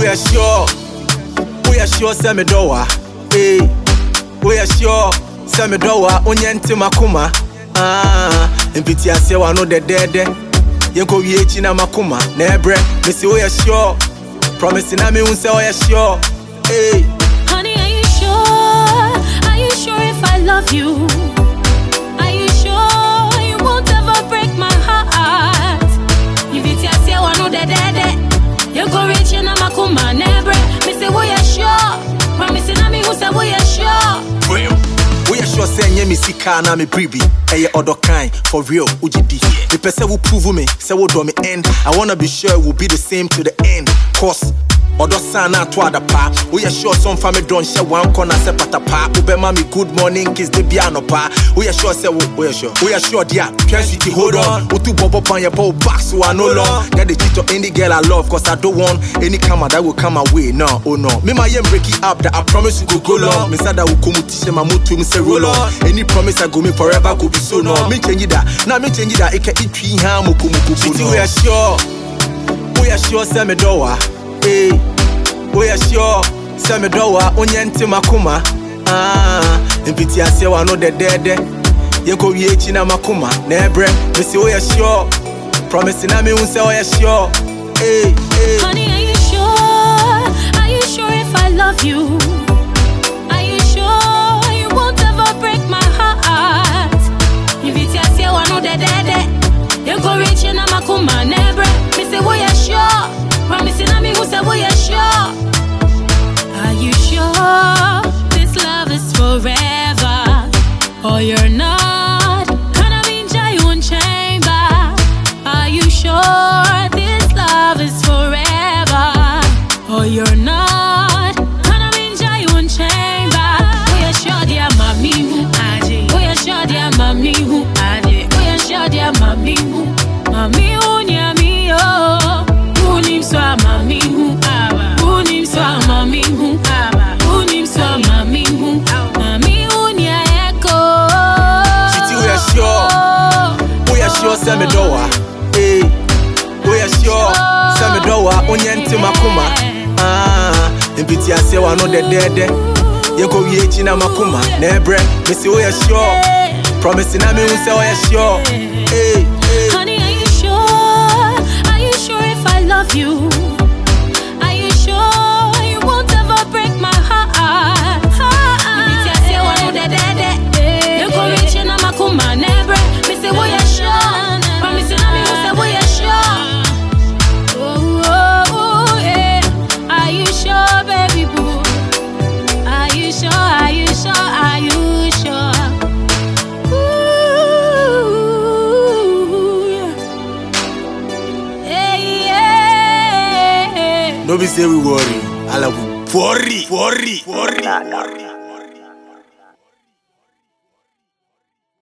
are sure. We are sure send me doa. Hey. We are sure send me doa. Onyente makuma. Mpiti ase wa no de dede. Yenko wiechi na makuma. Nebre. Me say we are sure. Promise na me unse we are sure. Hey. Honey, are you sure? Are you sure if I love you? Are you sure you won't ever break my heart? If it's your say one no de you go reach in a makuma nebre. Me say we are sure. Promise na me who say we are sure. We are sure say nye me sika na me bribi. Eye other kind for real ujidi. Me pese will prove me say we do me end. I wanna be sure it will be the same to the end. Cause Odo sana to other pa. We are sure some family don't share one corner sepata pa. Ube mami good morning kiss the piano pa. We are sure say we are sure. We are sure dia. Can't you hold on? Utu bobo pan your bow back so I no long. Get the cheat to any girl I love cause I don't want any camera that will come away. No, oh no. Me my break it up that I promise you go long. Me said that will come to share my mood to me say roll on. Any promise I go me forever go be so no. Me change it that. Now me change it that. It can eat tree ham muku. We are sure. We are sure say me doa. Hey, we are sure. Send me doa, onyente makuma. Mpiti ase wa no de dede. Yenko wiechi na makuma. Nebre, me say we are sure. Promise na me unse we are sure. Hey, hey. Honey, are you sure? Are you sure if I love you? Are you sure you won't ever break my heart? If it's your say wa no de yenko reach na makuma. Nebre, me say we are sure. Promising me who said we are sure. Are you sure this love is forever? Or you're not? Kinda mean you won't chamber. Are you sure this love is forever? Or you're not? Kinda mean you won't chamber. We are sure dear mommy who aje. We are sure dear mommy who aje. We are sure dear mommy who near me oh. So mami hu aba, unim so mami hu aba, unim so mami hu, mami unya eko. Chiti we are sure send me doa. Hey, we are sure send me doa. Onyente makuma. Mpiti ase wa no de yenko wiechi na makuma. Nebre, me say we are sure. Promise na me unse we are sure. Hey, hey. Honey, are you sure? Are you sure if I love you? Are you sure you won't ever break my heart? If it's your say one no de you go reach in a makuma nebre. Me say we are sure. Promise na me who say we are sure. Oh, yeah. Are you sure, baby boo? Are you sure? Are you sure? Are you sure? No be say we worry. I love you. Worry.